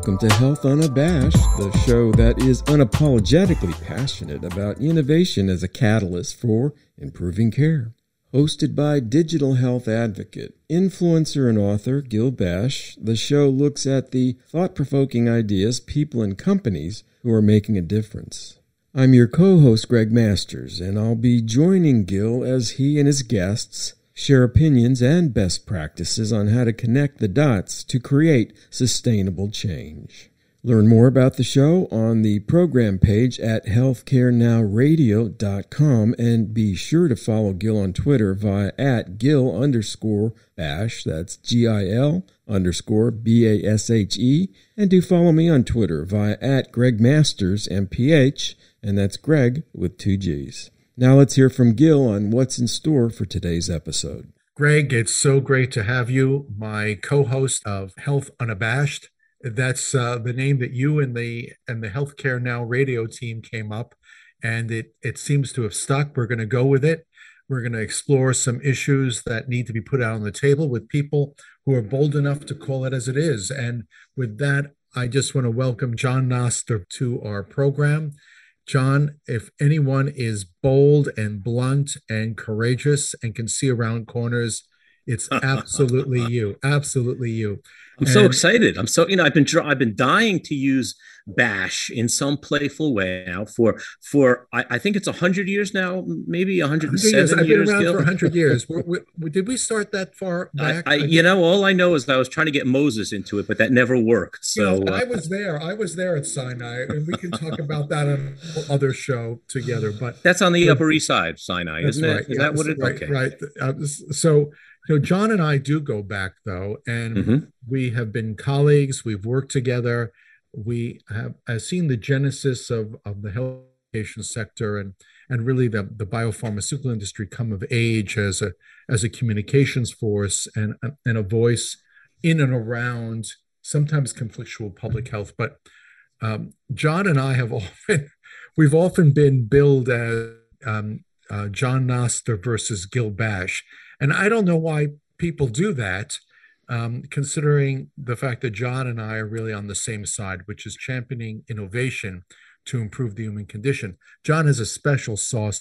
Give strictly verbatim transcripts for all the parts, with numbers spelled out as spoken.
Welcome to Health Unabashed, the show that is unapologetically passionate about innovation as a catalyst for improving care. Hosted by digital health advocate, influencer, and author Gil Bash, the show looks at the thought-provoking ideas, people, and companies who are making a difference. I'm your co-host, Greg Masters, and I'll be joining Gil as he and his guests share opinions and best practices on how to connect the dots to create sustainable change. Learn more about the show on the program page at healthcare now radio dot com, and be sure to follow Gil on Twitter via at Gil underscore Bash, that's G I L underscore B A S H E, and do follow me on Twitter via at Greg Masters M P H, and that's Greg with two G's. Now let's hear from Gil on what's in store for today's episode. Greg, it's so great to have you, my co-host of Health Unabashed. That's uh, the name that you and the and the Healthcare Now radio team came up, and it it seems to have stuck. We're going to go with it. We're going to explore some issues that need to be put out on the table with people who are bold enough to call it as it is. And with that, I just want to welcome John Noster to our program. John, if anyone is bold and blunt and courageous and can see around corners, it's absolutely you. Absolutely you. I'm and, so excited. I'm so, you know, I've been, I've been dying to use Bash in some playful way now for, for, I, I think it's a hundred years now, maybe a hundred and seven years. I've been around Gil. for a hundred years. We're, we, did we start that far back? I, I, you know, all I know is I was trying to get Moses into it, but that never worked. So you know, uh, I was there. I was there at Sinai, and we can talk about that on other show together. But that's on the Upper East Side, Sinai, isn't right. it? Is yeah, that what it? Right. Okay. Right. Uh, so. You know, John and I do go back, though, and mm-hmm. we have been colleagues. We've worked together. We have I've seen the genesis of, of the health education sector and and really the, the biopharmaceutical industry come of age as a as a communications force and, and a voice in and around sometimes conflictual public health. But um, John and I have often we've often been billed as um, uh, John Noster versus Gil Bash. And I don't know why people do that, um, considering the fact that John and I are really on the same side, which is championing innovation to improve the human condition. John has a special sauce,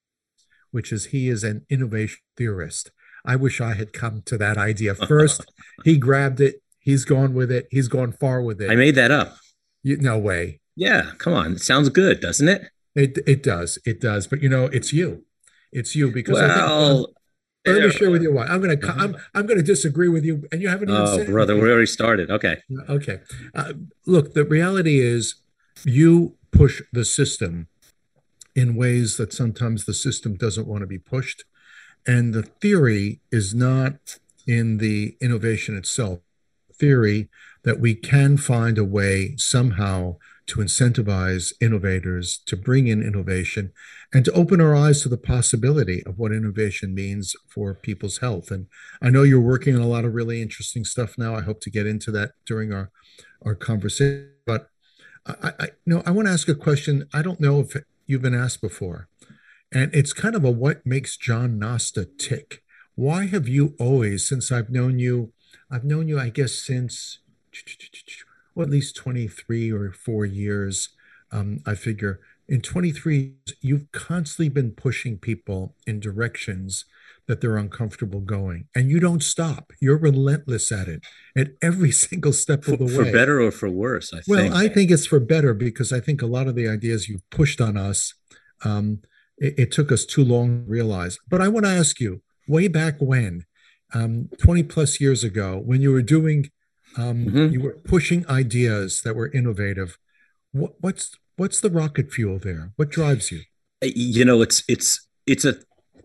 which is he is an innovation theorist. I wish I had come to that idea first. He grabbed it. He's gone with it. He's gone far with it. I made that up. You, no way. Yeah, come on. It sounds good, doesn't it? It it does. It does. But, you know, it's you. It's you because well, I think... Um, Let me share with you why. I'm going to I'm I'm going to disagree with you, and you haven't even oh, said. Oh, brother, anything. we already started. Okay. Okay. Uh, look, the reality is, you push the system in ways that sometimes the system doesn't want to be pushed, and the theory is not in the innovation itself. Theory that we can find a way somehow to incentivize innovators to bring in innovation and to open our eyes to the possibility of what innovation means for people's health. And I know you're working on a lot of really interesting stuff now. I hope to get into that during our, our conversation. But I, I, you know, I want to ask a question. I don't know if you've been asked before, and it's kind of a what makes John Noster tick. Why have you always, since I've known you, I've known you, I guess, since well, at least twenty-three or four years, um, I figure. In twenty-three years, you've constantly been pushing people in directions that they're uncomfortable going. And you don't stop. You're relentless at it, at every single step for, of the for way. For better or for worse, I well, think. Well, I think it's for better, because I think a lot of the ideas you've pushed on us, um, it, it took us too long to realize. But I want to ask you, way back when, um, twenty plus years ago, when you were doing Um, mm-hmm. you were pushing ideas that were innovative. What, what's what's the rocket fuel there? What drives you? You know, it's it's it's a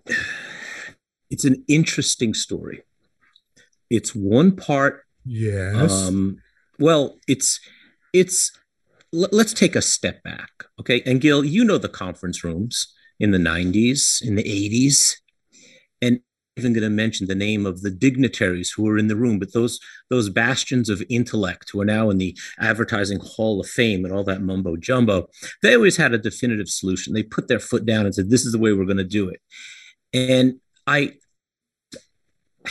it's an interesting story. It's one part. Yes. Um, well, it's it's. L- let's take a step back, okay? And Gil, you know the conference rooms in the nineties, in the eighties, and. Even going to mention the name of the dignitaries who were in the room, but those those bastions of intellect who are now in the advertising hall of fame and all that mumbo jumbo, they always had a definitive solution. They put their foot down and said, this is the way we're going to do it. And I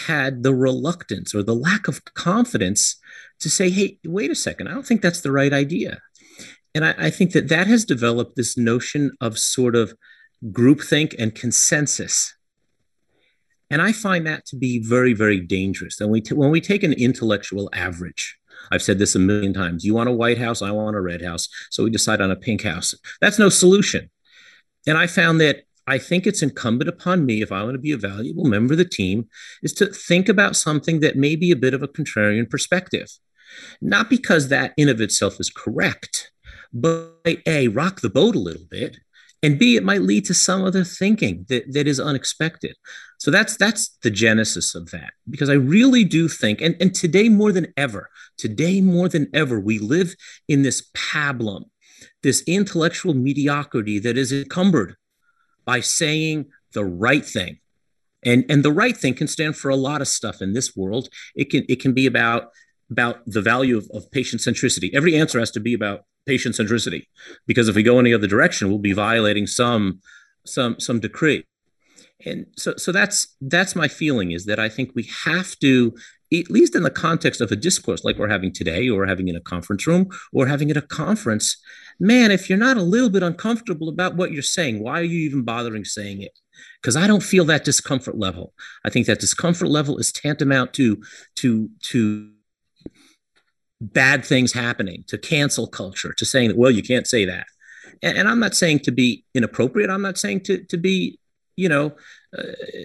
had the reluctance or the lack of confidence to say, hey, wait a second, I don't think that's the right idea. And I, I think that that has developed this notion of sort of groupthink and consensus. And I find that to be very, very dangerous. And we t- when we take an intellectual average, I've said this a million times, you want a white house, I want a red house. So we decide on a pink house. That's no solution. And I found that I think it's incumbent upon me, if I want to be a valuable member of the team, is to think about something that may be a bit of a contrarian perspective. Not because that in of itself is correct, but A, rock the boat a little bit, and B, it might lead to some other thinking that, that is unexpected. So that's that's the genesis of that, because I really do think, and, and today more than ever, today more than ever, we live in this pablum, this intellectual mediocrity that is encumbered by saying the right thing. And, and the right thing can stand for a lot of stuff in this world. It can it can be about, about the value of, of patient centricity. Every answer has to be about patient centricity, because if we go any other direction, we'll be violating some some some decree. And so so that's that's my feeling, is that I think we have to, at least in the context of a discourse like we're having today, or having in a conference room, or having at a conference, man, if you're not a little bit uncomfortable about what you're saying, why are you even bothering saying it? Because I don't feel that discomfort level. I think that discomfort level is tantamount to to to bad things happening, to cancel culture, to saying that, well, you can't say that. And, and I'm not saying to be inappropriate. I'm not saying to, to be, you know, uh,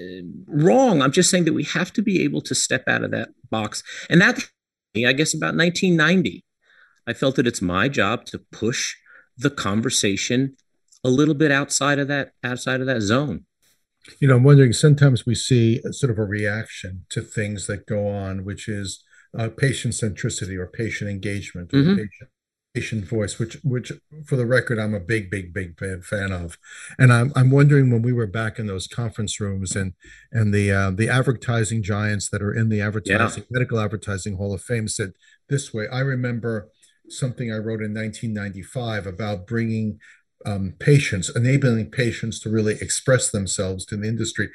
wrong. I'm just saying that we have to be able to step out of that box. And that, I guess, about nineteen ninety, I felt that it's my job to push the conversation a little bit outside of that, outside of that zone. You know, I'm wondering, sometimes we see a sort of a reaction to things that go on, which is uh, patient centricity or patient engagement or mm-hmm. patient, patient voice, which, which for the record, I'm a big, big, big fan of. And I'm, I'm wondering, when we were back in those conference rooms and, and the, uh, the advertising giants that are in the advertising, yeah. medical advertising Hall of Fame said this way. I remember something I wrote in nineteen ninety-five about bringing um, patients, enabling patients to really express themselves to the industry.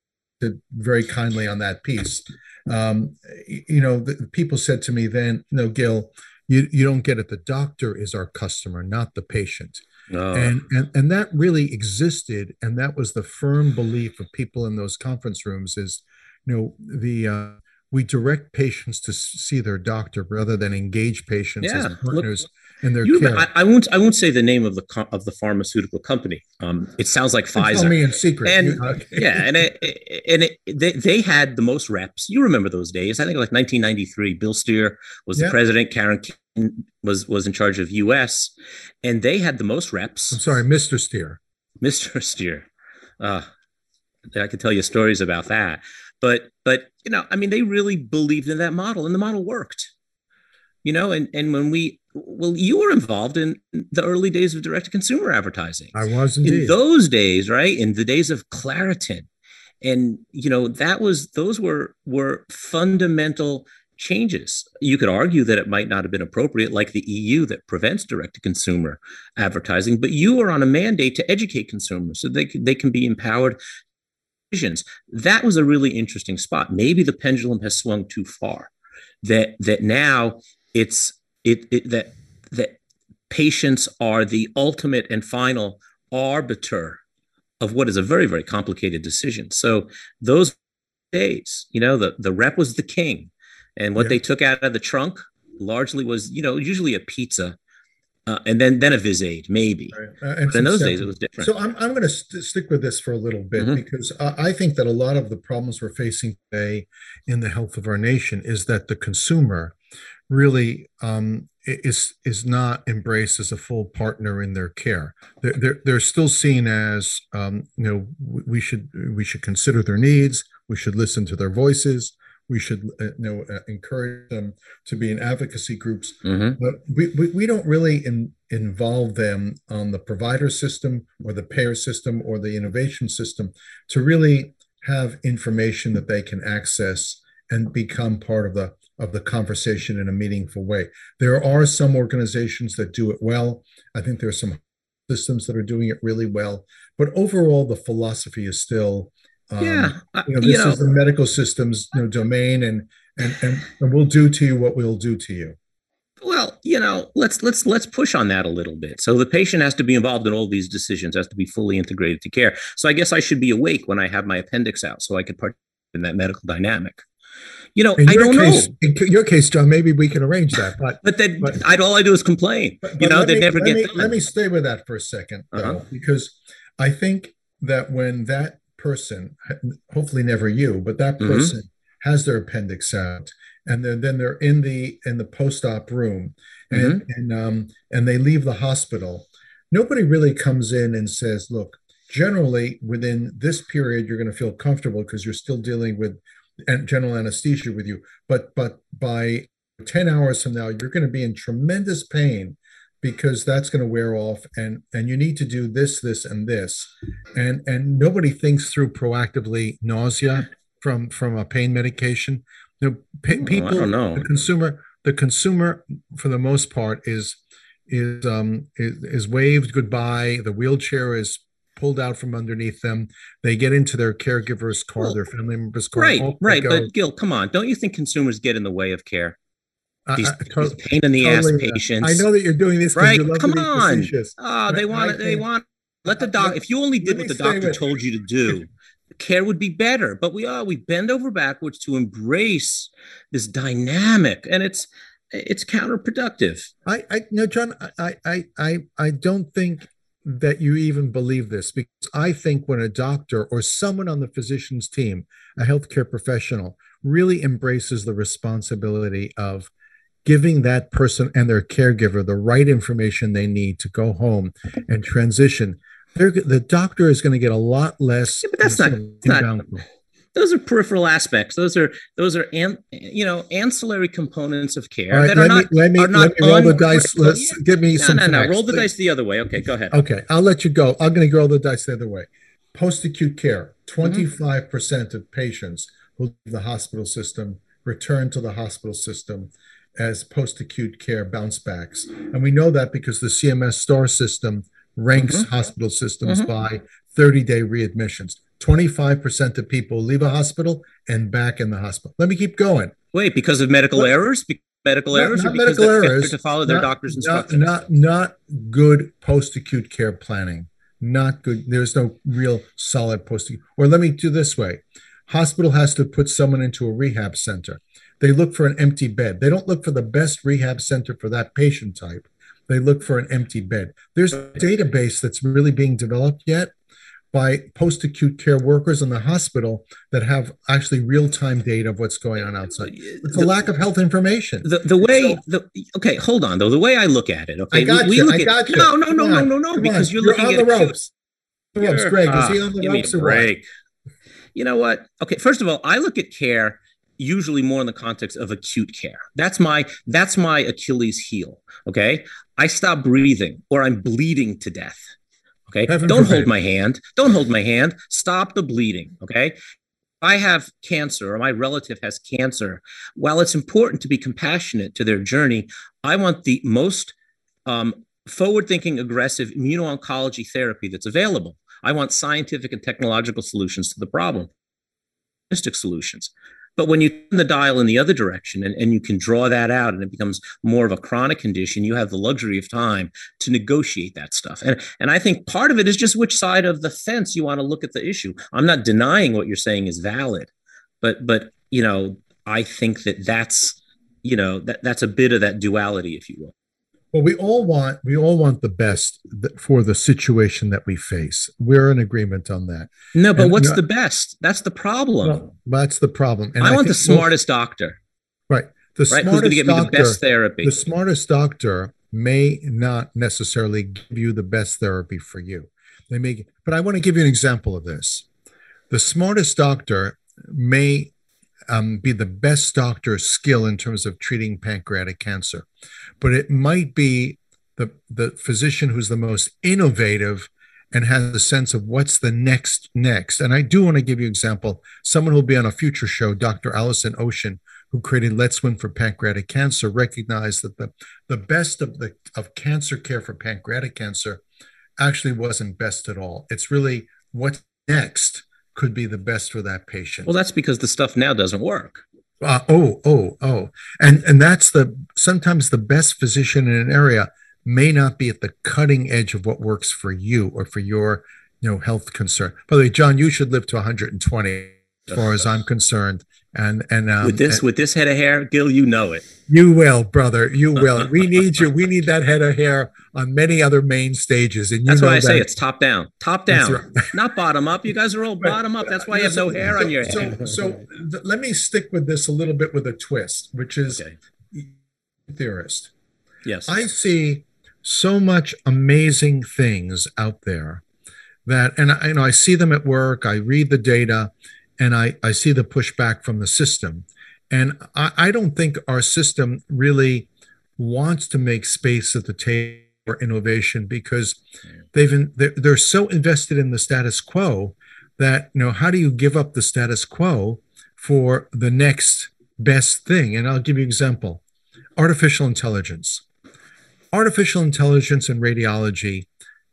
Did very kindly on that piece. Um, you know, the, people said to me then, no, Gil, you, you don't get it. The doctor is our customer, not the patient. Oh. And, and, and that really existed. And that was the firm belief of people in those conference rooms is, you know, the, uh, we direct patients to see their doctor rather than engage patients yeah. as partners Look, in their care. I, I won't. I won't say the name of the of the pharmaceutical company. Um, it sounds like Pfizer. Tell me in secret. And okay. yeah, and it, and it, they they had the most reps. You remember those days? I think like nineteen ninety-three. Bill Steer was yeah. the president. Karen King was was in charge of U S, and they had the most reps. I'm sorry, Mister Steer. Mister Steer. Uh, I could tell you stories about that. But, but you know, I mean, they really believed in that model, and the model worked, you know, and, and when we, well, you were involved in the early days of direct-to-consumer advertising. I was indeed. In those days, right, in the days of Claritin. And, you know, that was, those were, were fundamental changes. You could argue that it might not have been appropriate, like the E U that prevents direct-to-consumer advertising, but you are on a mandate to educate consumers so they can, they can be empowered. That was a really interesting spot. Maybe the pendulum has swung too far. That that now it's it, it that that patients are the ultimate and final arbiter of what is a very, very complicated decision. So those days, you know, the, the rep was the king, and what yeah. they took out of the trunk largely was, you know, usually a pizza. Uh, and then then a Visaid, maybe. Right. Uh, but in those days, it was different. So I'm, I'm going to st- stick with this for a little bit mm-hmm. because uh, I think that a lot of the problems we're facing today in the health of our nation is that the consumer really um, is is not embraced as a full partner in their care. They're they're, they're still seen as um, you know we should we should consider their needs. We should listen to their voices. We should uh, you know, uh, encourage them to be in advocacy groups, mm-hmm. but we, we, we don't really in, involve them on the provider system or the payer system or the innovation system to really have information that they can access and become part of the of the conversation in a meaningful way. There are some organizations that do it well. I think there are some systems that are doing it really well, but overall the philosophy is still Yeah, Um, uh, you know, you this know, is the medical system's, you know, domain, and and and, and we'll do to you what we'll do to you. well, you know, let's let's let's push on that a little bit. So the patient has to be involved in all these decisions, has to be fully integrated to care. So I guess I should be awake when I have my appendix out, so I could participate in that medical dynamic. You know, In I your don't know, case, in your case, John, maybe we can arrange that. But but then but I all I do is complain. but, You but know, let they me never let get me let done. me stay with that for a second, Uh-huh. though, because I think that when that person, hopefully never you, but that Mm-hmm. person has their appendix out, and then then they're in the in the post-op room, and Mm-hmm. and um and they leave the hospital. Nobody really comes in and says, look, generally within this period, you're going to feel comfortable because you're still dealing with an- general anesthesia with you. But but by ten hours from now, you're going to be in tremendous pain because that's going to wear off, and and you need to do this, this, and this. And and nobody thinks through proactively nausea from from a pain medication. You know, pa- Oh, I don't people, the know. consumer, the consumer for the most part is is um is, is waved goodbye. The wheelchair is pulled out from underneath them. They get into their caregiver's car, Well, their family member's car, and right, off they right. go. But Gil, come on, don't you think consumers get in the way of care? I, These I, these to- pain in the ass totally. uh, I patients, know that you're doing this because right? you love to Come be on. facetious, Oh, they but want I it. They think want let the uh, doc. let, If you only let did what me the stay doctor with. told you to If do, care would be better. But we are we bend over backwards to embrace this dynamic, and it's it's counterproductive. I, I no, John, I, I, I, I don't think that you even believe this, because I think when a doctor or someone on the physician's team, a healthcare professional, really embraces the responsibility of giving that person and their caregiver the right information they need to go home and transition, they're, the doctor is going to get a lot less, Yeah, but you know, that's not sort of it's not inbound. those are peripheral aspects. Those are those are an, you know ancillary components of All care right, that are let me not let me are let not me roll the dice. uncritical. Let's Yeah. give me No, some no, no. facts, Roll the please. dice the other way. Okay, go ahead. Okay, I'll let you go. I'm going to roll the dice the other way. Post-acute care, Mm-hmm. twenty-five percent of patients who leave the hospital system return to the hospital system as post-acute care bounce backs. And we know that because the C M S STAR system ranks Mm-hmm. hospital systems Mm-hmm. by thirty-day readmissions. twenty-five percent of people leave a hospital and back in the hospital. Let me keep going. Wait, because of medical What? errors, Be- medical Not, errors, or not because medical they failure errors, to follow their not doctor's not instructions. not not good post-acute care planning. Not good. There's no real solid post-acute. Or let me do this way. Hospital has to put someone into a rehab center. They look for an empty bed. They don't look for the best rehab center for that patient type. They look for an empty bed. There's a database that's really being developed yet by post-acute care workers in the hospital that have actually real-time data of what's going on outside. It's a The, lack of health information. the the way So the okay, hold on though. The way I look at it, I okay, we, got we you. look I at got you. no, no, Come no, no, on. no, no, Come because on. you're You're looking on at the acute. ropes. The ropes. You're Greg, is he ah, on the give me a ropes or what? break. You know what? Okay, first of all, I look at care usually more in the context of acute care. That's my that's my Achilles heel. Okay, I stop breathing or I'm bleeding to death. Okay, Heaven don't hold forbid. my hand. Don't hold my hand. Stop the bleeding. Okay, I have cancer or my relative has cancer. While it's important to be compassionate to their journey, I want the most um, forward thinking, aggressive immuno-oncology therapy that's available. I want scientific and technological solutions to the problem, solutions. But when you turn the dial in the other direction and, and you can draw that out and it becomes more of a chronic condition, you have the luxury of time to negotiate that stuff. And, and I think part of it is just which side of the fence you want to look at the issue. I'm not denying what you're saying is valid, but, but, you know, I think that that's, you know, that, that's a bit of that duality, if you will. Well, we all want we all want the best for the situation that we face. We're in agreement on that. No, but And you what's know, the best? That's the problem. well, that's the problem. And I I want the think most, smartest doctor, right, the right? Who's going to smartest get me the doctor, best the therapy? smartest doctor may not necessarily give you the best therapy for you. They may, but I want to give you an example of this. The smartest doctor may um, be the best doctor's skill in terms of treating pancreatic cancer, but it might be the, the physician who's the most innovative and has a sense of what's the next next. And I do want to give you an example. Someone who'll be on a future show, Doctor Allison Ocean, who created Let's Win for Pancreatic Cancer, recognized that the, the best of the of cancer care for pancreatic cancer actually wasn't best at all. It's really what's next could be the best for that patient. Well, that's because the stuff now doesn't work. Uh, oh, oh, oh. And and that's the sometimes the best physician in an area may not be at the cutting edge of what works for you or for your, you know, health concern. By the way, John, you should live to one hundred twenty as far as I'm concerned. And and um, with this and, with this head of hair, Gil, you know it. You will, brother. You will. We need you. We need that head of hair on many other main stages. And you that's know why I that. say it's top down, top down, Right. not bottom up. You guys are all bottom up. That's why you have no hair so, on your head. So, so th- let me stick with this a little bit with a twist, which is Okay. theorist. Yes, I see so much amazing things out there that, and I, you know, I see them at work. I read the data, and I I see the pushback from the system. And I, I don't think our system really wants to make space at the table for innovation because they've in, they're, they're so invested in the status quo that, you know, how do you give up the status quo for the next best thing? And I'll give you an example. Artificial intelligence. Artificial intelligence in radiology,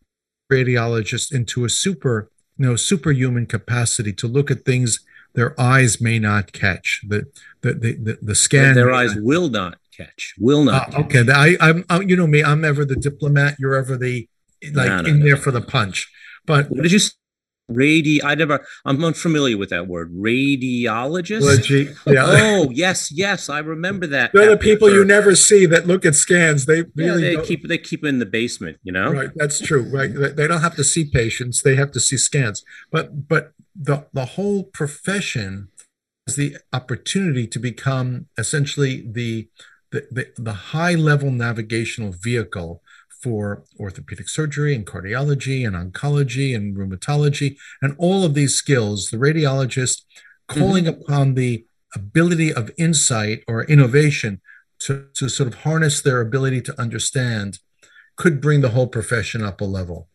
radiologists into a super, you know, superhuman capacity to look at things their eyes may not catch. The the the the, the scan. their eyes not, will not catch. Will not. Uh, catch. Okay, I, I'm, I, you know me. I'm ever the diplomat. You're ever the like no, no, in no, there no. for the punch. But what did you say? Radi, I never, I'm unfamiliar with that word. Radiologist? Regi- yeah. Oh, yes, yes, I remember that. They're the people you never see that look at scans. They really yeah, they don't. keep they keep in the basement, you know? Right, that's true. Right. They don't have to see patients, they have to see scans. But but the the whole profession has the opportunity to become essentially the the, the, the high-level navigational vehicle for orthopedic surgery and cardiology and oncology and rheumatology and all of these skills, the radiologist calling mm-hmm. upon the ability of insight or innovation to, to sort of harness their ability to understand could bring the whole profession up a level.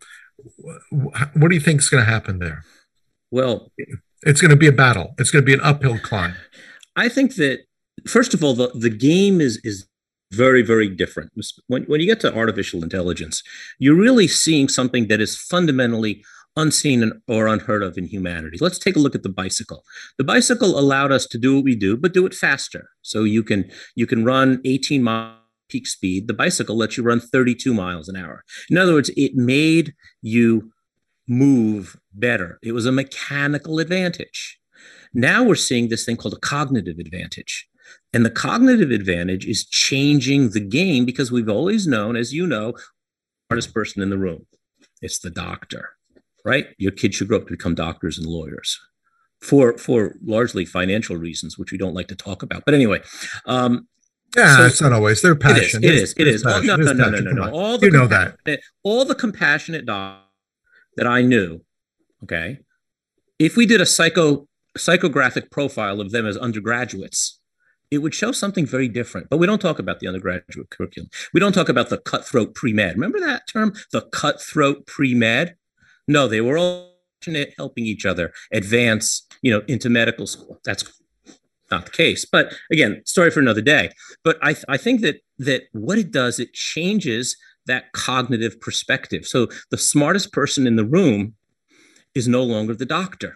What do you think is going to happen there? Well, it's going to be a battle. It's going to be an uphill climb. I think that, first of all, the, the game is is very, very different. When, when you get to artificial intelligence, you're really seeing something that is fundamentally unseen or unheard of in humanity. Let's take a look at the bicycle. The bicycle allowed us to do what we do, but do it faster. So you can you can run eighteen miles peak speed. The bicycle lets you run thirty-two miles an hour. In other words, it made you move better. It was a mechanical advantage. Now we're seeing this thing called a cognitive advantage. And the cognitive advantage is changing the game because we've always known, as you know, the smartest person in the room. It's the doctor, right? Your kids should grow up to become doctors and lawyers for, for largely financial reasons, which we don't like to talk about. But anyway. Um, yeah, so, it's not always. They're passionate. It is. It is. It is. All, no, no, no, no, no, no. All the you know that. All the compassionate doctors that I knew, okay, if we did a psycho psychographic profile of them as undergraduates, it would show something very different. But we don't talk about the undergraduate curriculum. We don't talk about the cutthroat pre-med. Remember that term, the cutthroat pre-med? No, they were all helping each other advance, you know, into medical school. That's not the case. But again, story for another day. But I, th- I think that that what it does, it changes that cognitive perspective. So the smartest person in the room is no longer the doctor.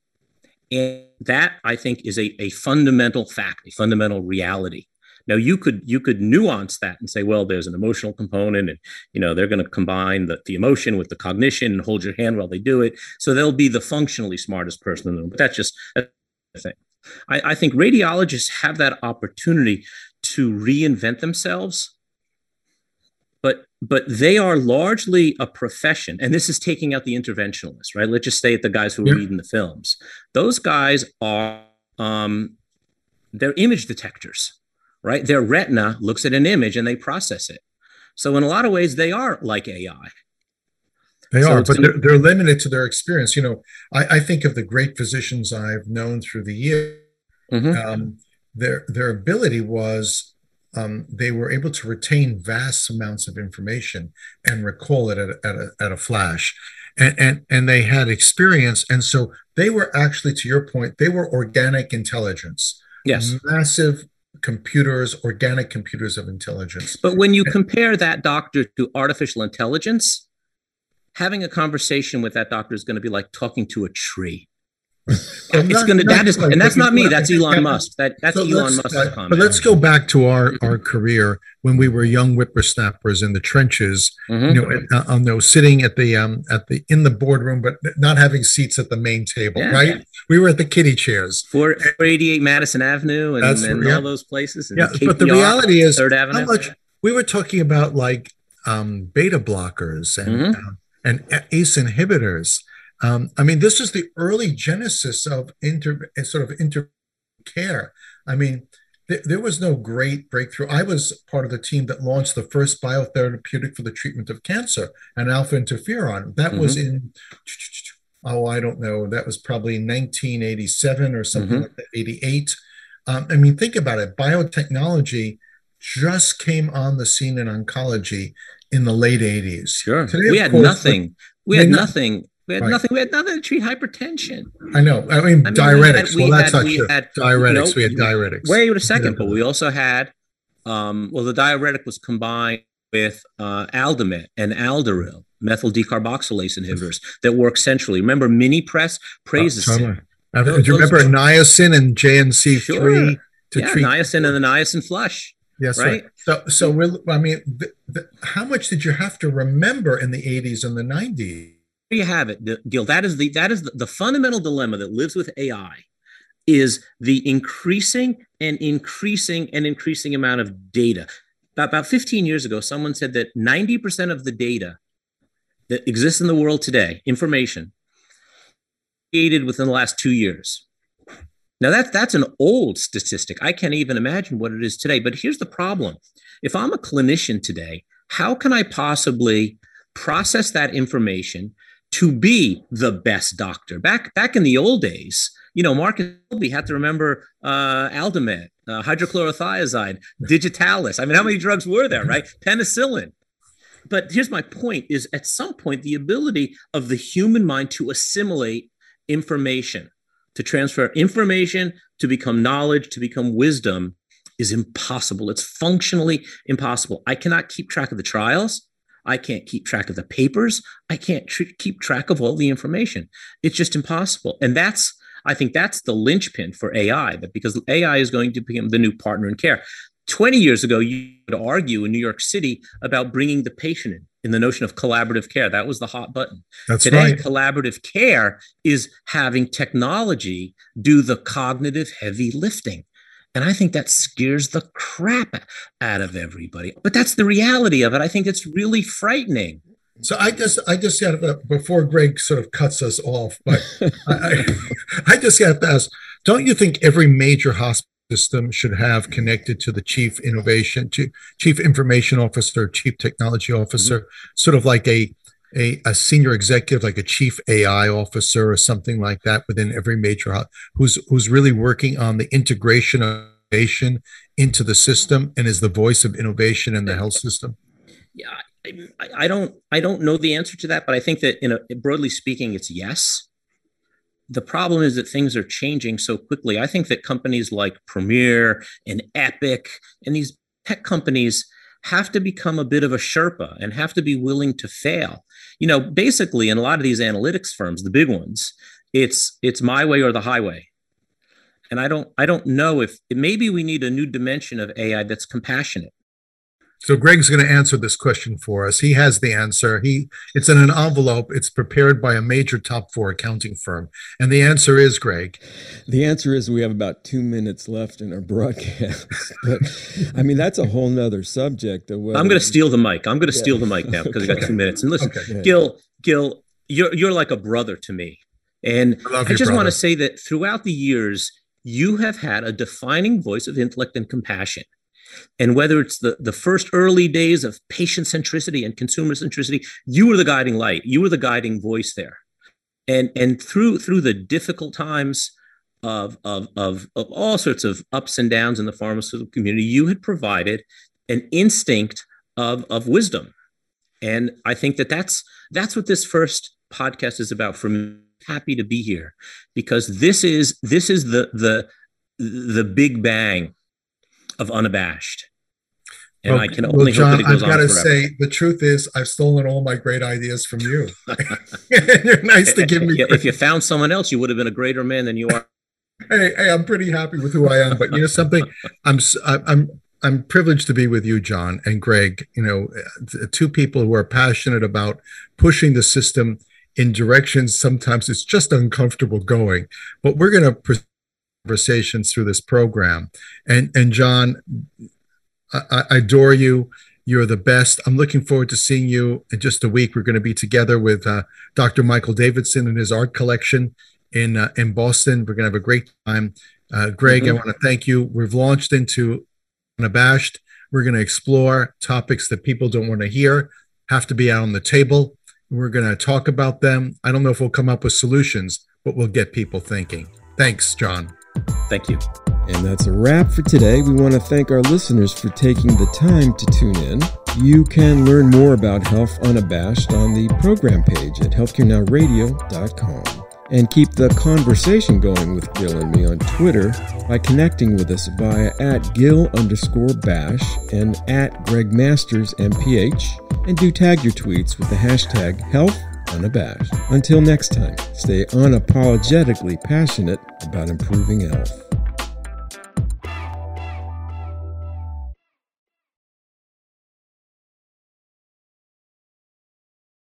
And that, I think, is a, a fundamental fact, a fundamental reality. Now, you could you could nuance that and say, well, there's an emotional component, and you know they're going to combine the, the emotion with the cognition and hold your hand while they do it. So they'll be the functionally smartest person in the room. But that's just a thing. I, I think radiologists have that opportunity to reinvent themselves, but but they are largely a profession, and this is taking out the interventionalists, right? Let's just stay at the guys who are yeah. reading the films. Those guys are, um, they're image detectors, right? Their retina looks at an image and they process it. So in a lot of ways, they are like A I. They so are, but gonna- they're, they're limited to their experience. You know, I, I think of the great physicians I've known through the years. Mm-hmm. Um, their their ability was um, they were able to retain vast amounts of information and recall it at a, at a, at a flash, and, and and they had experience, and so they were actually, to your point, they were organic intelligence. Yes, massive computers, organic computers of intelligence. But when you compare that doctor to artificial intelligence, having a conversation with that doctor is going to be like talking to a tree. Well, It's not- gonna not that is, quite, and that's but- not me. but- That's Elon yeah. Musk. That that's So Elon let's, Musk's uh, comment. But let's go back to our, our career when we were young whippersnappers in the trenches, Mhm. you know, at- uh, uh, no, sitting at the um at the in the boardroom, but not having seats at the main table, Yeah. right? We were at the kiddie chairs. four eighty-eight Madison Avenue and, That's- and yeah. all those places. And Yeah, K P R, but the reality is Third Avenue. how much we were talking about, like um, beta blockers and Mhm. um, and A C E inhibitors. Um, I mean, this is the early genesis of inter sort of inter care. I mean, th- there was no great breakthrough. I was part of the team that launched the first biotherapeutic for the treatment of cancer, and alpha interferon. That was in, oh, I don't know, that was probably nineteen eighty-seven or something Mhm. like that, eighty-eight. Um, I mean, think about it. Biotechnology just came on the scene in oncology in the late eighties. Sure. Today, we of had course, nothing. We we had had no- nothing. We had Right. nothing. We had nothing to treat hypertension. I know. I mean, I mean, we diuretics. had- we well, that's had- not we true. had- Diuretics. no, we had you- diuretics. Wait a second, but we also had, um, well, the diuretic was combined with uh, Aldamet and Aldaril, methyl decarboxylase inhibitors that work centrally. Remember, Minipress, Prazosin. Oh, totally. Uh, Those- Do you remember niacin and J N C three Sure. to Yeah, treat? niacin and the niacin flush. Yes, right? right. So, so we're, I mean, th- th- how much did you have to remember in the eighties and the nineties? There you have it, Gil. That is the that is the, the fundamental dilemma that lives with A I, is the increasing and increasing and increasing amount of data. About, about fifteen years ago, someone said that ninety percent of the data that exists in the world today, information, created within the last two years. Now that's that's an old statistic. I can't even imagine what it is today. But here's the problem. If I'm a clinician today, how can I possibly process that information to be the best doctor? Back back in the old days, you know, Marcus Selby had to remember uh, Aldamet, uh, hydrochlorothiazide, digitalis. I mean, how many drugs were there, right? Penicillin. But here's my point: is at some point the ability of the human mind to assimilate information, to transfer information, to become knowledge, to become wisdom, is impossible. It's functionally impossible. I cannot keep track of the trials. I can't keep track of the papers. I can't tr- keep track of all the information. It's just impossible. And that's, I think that's the linchpin for A I, that because A I is going to become the new partner in care. twenty years ago, you would argue in New York City about bringing the patient in, in the notion of collaborative care. That was the hot button. That's Today, right. collaborative care is having technology do the cognitive heavy lifting. And I think that scares the crap out of everybody. But that's the reality of it. I think it's really frightening. So I just, I just got to, before Greg sort of cuts us off, but I, I, I just got to ask, don't you think every major hospital system should have connected to the chief innovation, chief, chief information officer, chief technology officer, mm-hmm. sort of like a, a, a senior executive, like a chief A I officer or something like that within every major hospital, who's, who's really working on the integration of innovation into the system and is the voice of innovation in the health system? Yeah, I, I don't I don't know the answer to that, but I think that, you know, broadly speaking, it's yes. The problem is that things are changing so quickly. I think that companies like Premier and Epic and these tech companies have to become a bit of a Sherpa and have to be willing to fail. You know, basically, in a lot of these analytics firms, the big ones, it's it's my way or the highway. And I don't I don't know if maybe we need a new dimension of A I that's compassionate. So Greg's going to answer this question for us. He has the answer. He it's in an envelope. It's prepared by a major top four accounting firm. And the answer is, Greg. The answer is we have about two minutes left in our broadcast. But I mean, that's a whole nother subject. Of whether, I'm going to steal the mic. I'm going to Yeah. steal the mic now because Okay. I got two minutes. And listen, Okay. Gil, Gil, you're you're like a brother to me. And I love I you, just want brother. to say that throughout the years, you have had a defining voice of intellect and compassion. And whether it's the, the first early days of patient centricity and consumer centricity, you were the guiding light. You were the guiding voice there. And and through through the difficult times of, of, of, of all sorts of ups and downs in the pharmaceutical community, you had provided an instinct of, of wisdom. And I think that that's, that's what this first podcast is about for me. Happy to be here because this is this is the the the big bang of Unabashed. And well, I can well, only John, hope that it goes I've got on to forever. say, the truth is, I've stolen all my great ideas from you. You're nice to give me. If you found someone else, you would have been a greater man than you are. Hey, hey, I'm pretty happy with who I am. But you know something, I'm I'm I'm privileged to be with you, John and Greg. You know, two people who are passionate about pushing the system in directions sometimes it's just uncomfortable going. But we're going to pursue conversations through this program. And and John, I, I adore you. You're the best. I'm looking forward to seeing you in just a week. We're going to be together with uh, Doctor Michael Davidson and his art collection in uh, in Boston. We're going to have a great time. Uh, Greg, mm-hmm. I want to thank you. We've launched into Unabashed. We're going to explore topics that people don't want to hear, have to be out on the table. We're going to talk about them. I don't know if we'll come up with solutions, but we'll get people thinking. Thanks, John. Thank you. And that's a wrap for today. We want to thank our listeners for taking the time to tune in. You can learn more about Health Unabashed on the program page at healthcare now radio dot com. And keep the conversation going with Gil and me on Twitter by connecting with us via at Gil underscore Bash and at Greg Masters M P H. And do tag your tweets with the hashtag Health Unabashed. Until next time, stay unapologetically passionate about improving health.